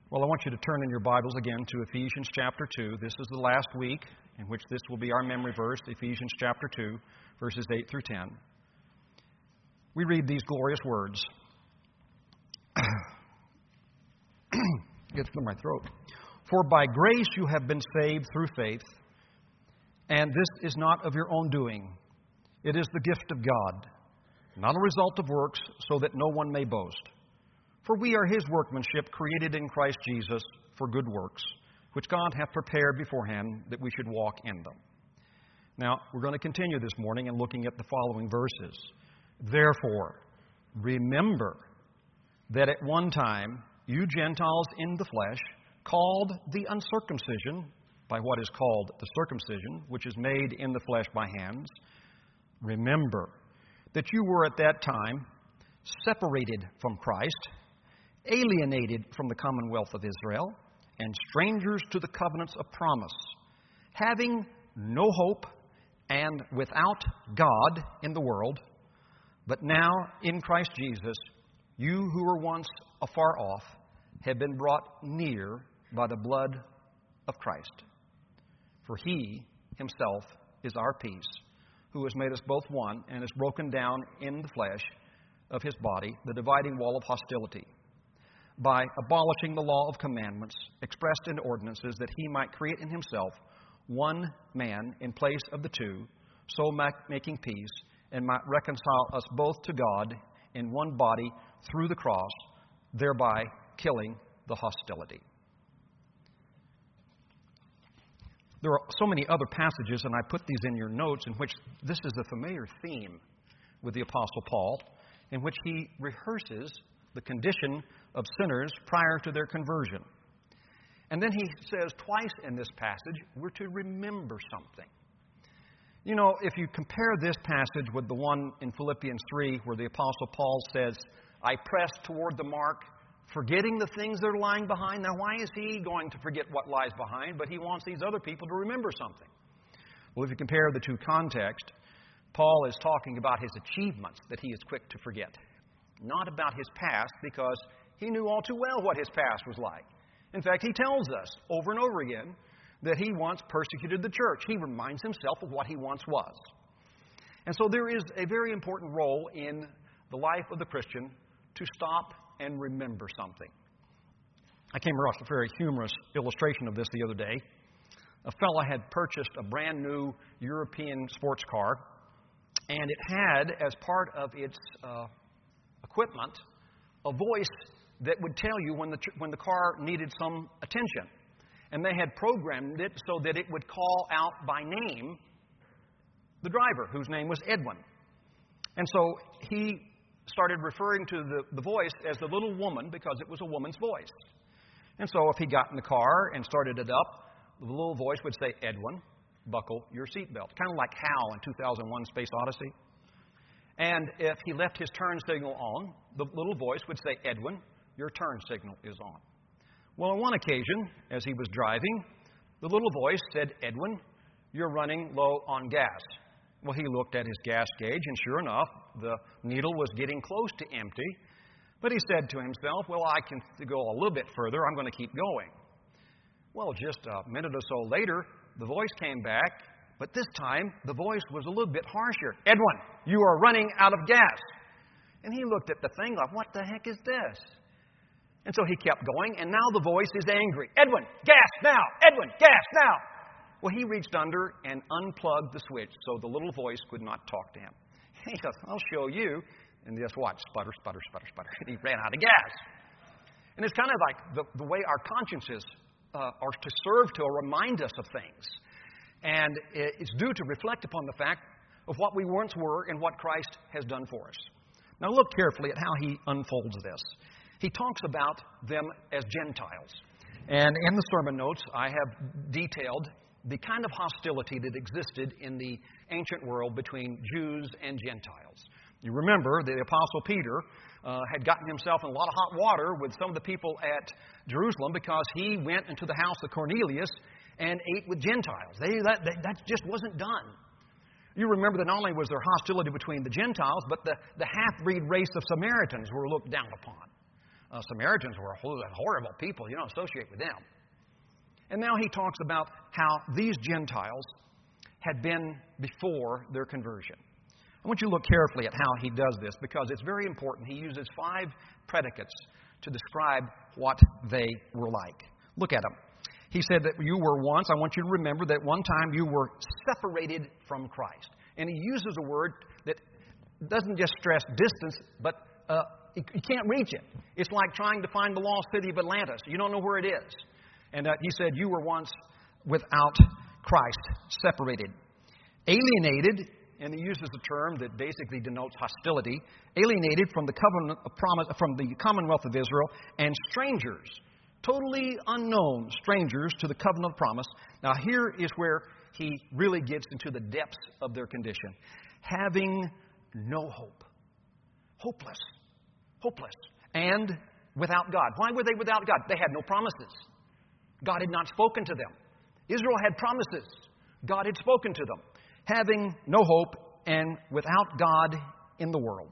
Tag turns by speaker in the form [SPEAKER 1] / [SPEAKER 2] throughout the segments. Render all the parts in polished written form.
[SPEAKER 1] Well, I want you to turn in your Bibles again to Ephesians chapter 2. This is the last week in which this will be our memory verse, Ephesians chapter 2, verses 8 through 10. We read these glorious words. Gets in my throat. For by grace you have been saved through faith, and this is not of your own doing. It is the gift of God, not a result of works, so that no one may boast. For we are His workmanship, created in Christ Jesus for good works, which God hath prepared beforehand that we should walk in them. Now, we're going to continue this morning in looking at the following verses. Therefore, remember that at one time you Gentiles in the flesh, called the uncircumcision by what is called the circumcision, which is made in the flesh by hands, remember that you were at that time separated from Christ, alienated from the commonwealth of Israel, and strangers to the covenants of promise, having no hope and without God in the world. But now in Christ Jesus, you who were once afar off have been brought near by the blood of Christ. For He Himself is our peace, who has made us both one and has broken down in the flesh of His body the dividing wall of hostility, by abolishing the law of commandments expressed in ordinances, that He might create in Himself one man in place of the two, so making peace, and might reconcile us both to God in one body through the cross, thereby killing the hostility. There are so many other passages, and I put these in your notes, in which this is a familiar theme with the Apostle Paul, in which he rehearses the condition of sinners prior to their conversion. And then he says twice in this passage, we're to remember something. You know, if you compare this passage with the one in Philippians 3, where the Apostle Paul says, I press toward the mark, forgetting the things that are lying behind. Now, why is he going to forget what lies behind? But he wants these other people to remember something. Well, if you compare the two contexts, Paul is talking about his achievements that he is quick to forget, not about his past, because he knew all too well what his past was like. In fact, he tells us over and over again that he once persecuted the church. He reminds himself of what he once was. And so there is a very important role in the life of the Christian to stop and remember something. I came across a very humorous illustration of this the other day. A fellow had purchased a brand new European sports car, and it had, as part of its equipment, a voice that would tell you when the car needed some attention. And they had programmed it so that it would call out by name the driver, whose name was Edwin. And so he started referring to the voice as the little woman, because it was a woman's voice. And so if he got in the car and started it up, the little voice would say, Edwin, buckle your seatbelt. Kind of like Hal in 2001 Space Odyssey. And if he left his turn signal on, the little voice would say, Edwin, your turn signal is on. Well, on one occasion, as he was driving, the little voice said, Edwin, you're running low on gas. Well, he looked at his gas gauge, and sure enough, the needle was getting close to empty. But he said to himself, well, I can go a little bit further. I'm going to keep going. Well, just a minute or so later, the voice came back, but this time the voice was a little bit harsher. Edwin, you are running out of gas. And he looked at the thing like, what the heck is this? And so he kept going, and now the voice is angry. Edwin, gas now! Edwin, gas now! Well, he reached under and unplugged the switch so the little voice could not talk to him. He goes, I'll show you. And just watch, sputter, sputter, sputter, sputter. And he ran out of gas. And it's kind of like the way our consciences are to serve to remind us of things. And it's due to reflect upon the fact of what we once were and what Christ has done for us. Now look carefully at how he unfolds this. He talks about them as Gentiles. And in the sermon notes, I have detailed the kind of hostility that existed in the ancient world between Jews and Gentiles. You remember the Apostle Peter had gotten himself in a lot of hot water with some of the people at Jerusalem because he went into the house of Cornelius and ate with Gentiles. That just wasn't done. You remember that not only was there hostility between the Gentiles, but the half-breed race of Samaritans were looked down upon. Samaritans were horrible people. You don't associate with them. And now he talks about how these Gentiles had been before their conversion. I want you to look carefully at how he does this, because it's very important. He uses 5 predicates to describe what they were like. Look at them. He said that you were once, I want you to remember that one time you were separated from Christ. And he uses a word that doesn't just stress distance, but you can't reach it. It's like trying to find the lost city of Atlantis. You don't know where it is. And he said you were once without Christ, separated, alienated, and he uses a term that basically denotes hostility, alienated from the covenant of promise, from the commonwealth of Israel, and strangers, totally unknown strangers to the covenant of promise. Now here is where he really gets into the depths of their condition. Having no hope. Hopeless. Hopeless. And without God. Why were they without God? They had no promises. God had not spoken to them. Israel had promises. God had spoken to them. Having no hope and without God in the world.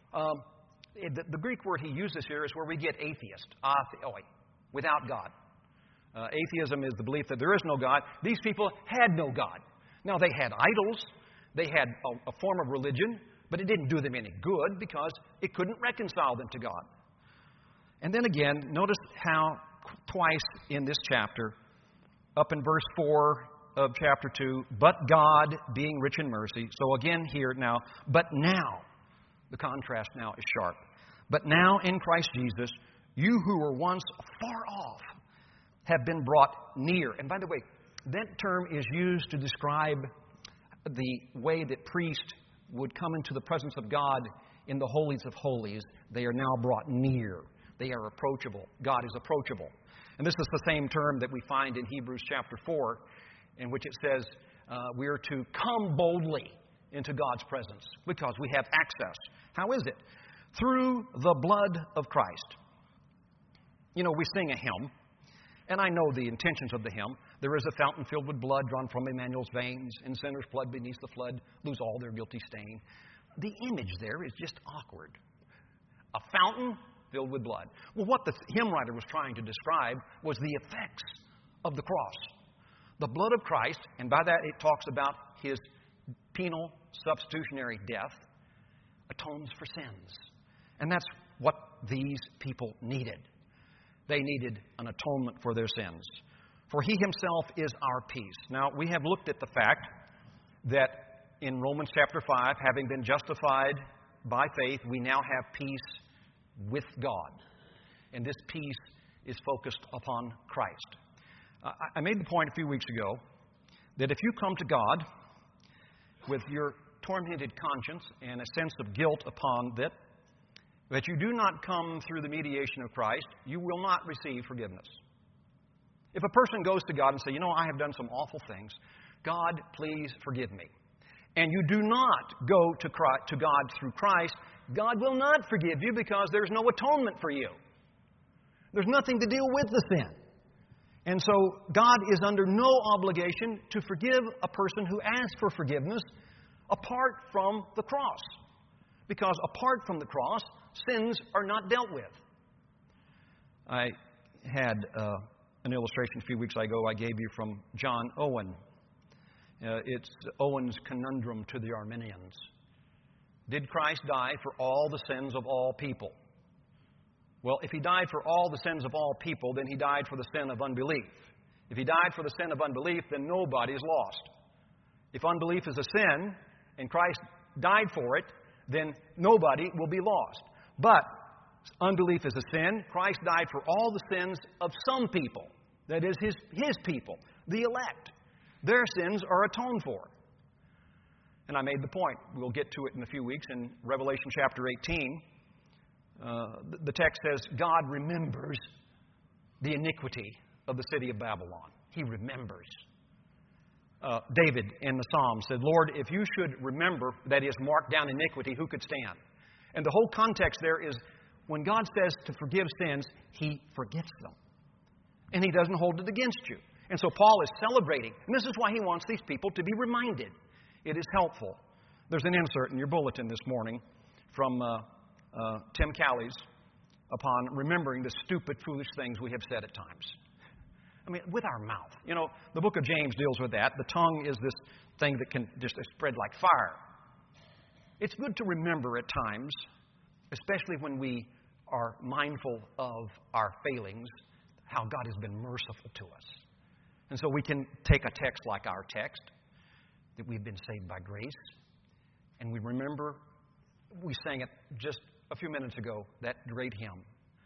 [SPEAKER 1] The Greek word he uses here is where we get atheist. Atheoi. Without God. Atheism is the belief that there is no God. These people had no God. Now, they had idols. They had a form of religion, but it didn't do them any good because it couldn't reconcile them to God. And then again, notice how twice in this chapter, up in verse 4 of chapter 2, but God being rich in mercy. So again here now, but now, the contrast now is sharp. But now in Christ Jesus, you who were once far off have been brought near. And by the way, that term is used to describe the way that priests would come into the presence of God in the holies of holies. They are now brought near. They are approachable. God is approachable. And this is the same term that we find in Hebrews chapter 4, in which it says we are to come boldly into God's presence because we have access. How is it? Through the blood of Christ. You know, we sing a hymn, and I know the intentions of the hymn. There is a fountain filled with blood drawn from Emmanuel's veins, and sinners plunged beneath the flood lose all their guilty stain. The image there is just awkward. A fountain filled with blood. Well, what the hymn writer was trying to describe was the effects of the cross. The blood of Christ, and by that it talks about His penal substitutionary death, atones for sins. And that's what these people needed. They needed an atonement for their sins. For He Himself is our peace. Now, we have looked at the fact that in Romans chapter 5, having been justified by faith, we now have peace with God. And this peace is focused upon Christ. I made the point a few weeks ago that if you come to God with your tormented conscience and a sense of guilt upon that you do not come through the mediation of Christ, you will not receive forgiveness. If a person goes to God and says, I have done some awful things, God, please forgive me. And you do not go to God through Christ, God will not forgive you because there's no atonement for you. There's nothing to deal with the sin. And so God is under no obligation to forgive a person who asks for forgiveness apart from the cross. Because apart from the cross, sins are not dealt with. I had an illustration a few weeks ago I gave you from John Owen. It's Owen's conundrum to the Arminians. Did Christ die for all the sins of all people? Well, if He died for all the sins of all people, then He died for the sin of unbelief. If He died for the sin of unbelief, then nobody is lost. If unbelief is a sin, and Christ died for it, then nobody will be lost. But unbelief is a sin. Christ died for all the sins of some people. That is, His people, the elect. Their sins are atoned for. And I made the point. We'll get to it in a few weeks in Revelation chapter 18. The text says, God remembers the iniquity of the city of Babylon. He remembers. David in the Psalm said, Lord, if you should remember, that is, mark down iniquity, who could stand? And the whole context there is when God says to forgive sins, He forgets them. And He doesn't hold it against you. And so Paul is celebrating. And this is why he wants these people to be reminded. It is helpful. There's an insert in your bulletin this morning from Tim Calley's upon remembering the stupid, foolish things we have said at times. I mean, with our mouth. You know, the book of James deals with that. The tongue is this thing that can just spread like fire. It's good to remember at times, especially when we are mindful of our failings, how God has been merciful to us. And so we can take a text like our text, that we've been saved by grace, and we remember, we sang it just a few minutes ago, that great hymn,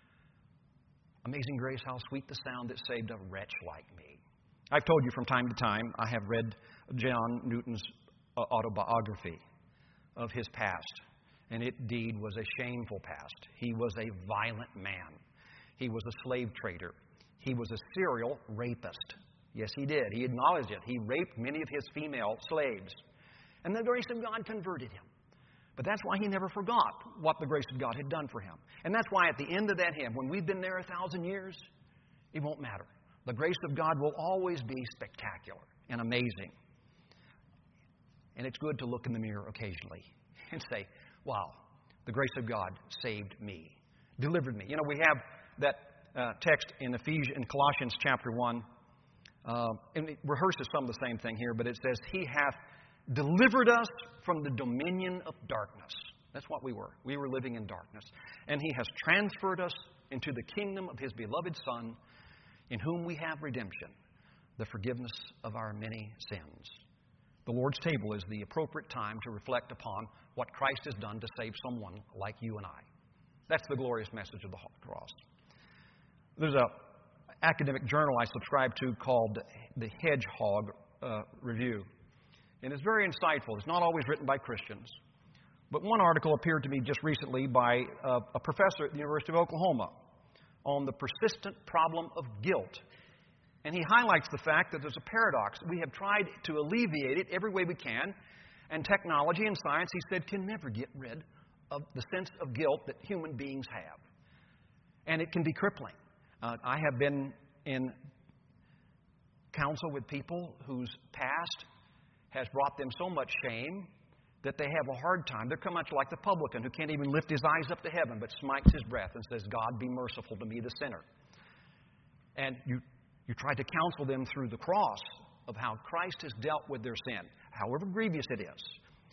[SPEAKER 1] Amazing Grace, how sweet the sound that saved a wretch like me. I've told you from time to time, I have read John Newton's autobiography of his past, and it indeed was a shameful past. He was a violent man. He was a slave trader. He was a serial rapist. Yes, he did. He acknowledged it. He raped many of his female slaves. And the grace of God converted him. But that's why he never forgot what the grace of God had done for him. And that's why at the end of that hymn, when we've been there 1,000 years, it won't matter. The grace of God will always be spectacular and amazing. And it's good to look in the mirror occasionally and say, wow, the grace of God saved me, delivered me. You know, we have that text in Colossians chapter 1, and it rehearses some of the same thing here, but it says, He hath delivered us from the dominion of darkness. That's what we were. We were living in darkness. And He has transferred us into the kingdom of His beloved Son, in whom we have redemption, the forgiveness of our many sins. The Lord's table is the appropriate time to reflect upon what Christ has done to save someone like you and I. That's the glorious message of the cross. There's an academic journal I subscribe to called the Hedgehog Review. And it's very insightful. It's not always written by Christians. But one article appeared to me just recently by a professor at the University of Oklahoma on the persistent problem of guilt. And he highlights the fact that there's a paradox. We have tried to alleviate it every way we can, and technology and science, he said, can never get rid of the sense of guilt that human beings have. And it can be crippling. I have been in counsel with people whose past has brought them so much shame that they have a hard time. They're much like the publican who can't even lift his eyes up to heaven but smacks his breath and says, God, be merciful to me, the sinner. And you try to counsel them through the cross of how Christ has dealt with their sin, however grievous it is.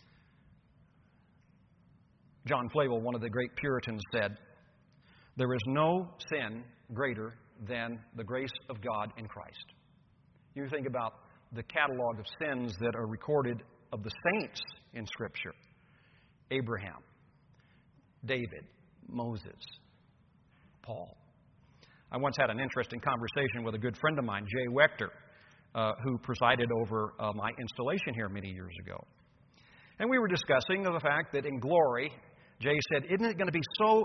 [SPEAKER 1] John Flavel, one of the great Puritans, said, there is no sin greater than the grace of God in Christ. You think about the catalog of sins that are recorded of the saints in Scripture. Abraham, David, Moses, Paul. I once had an interesting conversation with a good friend of mine, Jay Wechter, who presided over my installation here many years ago. And we were discussing the fact that in glory, Jay said, isn't it going to be so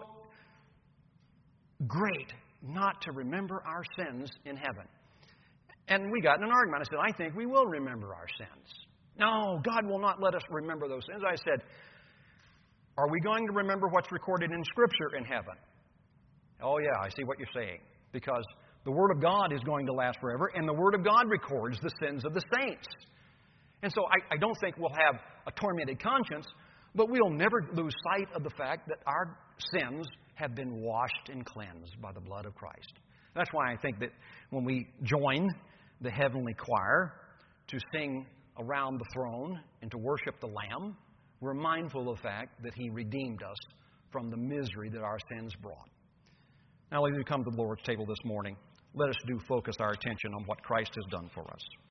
[SPEAKER 1] great not to remember our sins in heaven? And we got in an argument. I said, I think we will remember our sins. No, God will not let us remember those sins. I said, are we going to remember what's recorded in Scripture in heaven? Oh, yeah, I see what you're saying. Because the Word of God is going to last forever, and the Word of God records the sins of the saints. And so I don't think we'll have a tormented conscience, but we'll never lose sight of the fact that our sins have been washed and cleansed by the blood of Christ. That's why I think that when we join the heavenly choir to sing around the throne and to worship the Lamb, we're mindful of the fact that He redeemed us from the misery that our sins brought. Now, as we come to the Lord's table this morning, let us focus our attention on what Christ has done for us.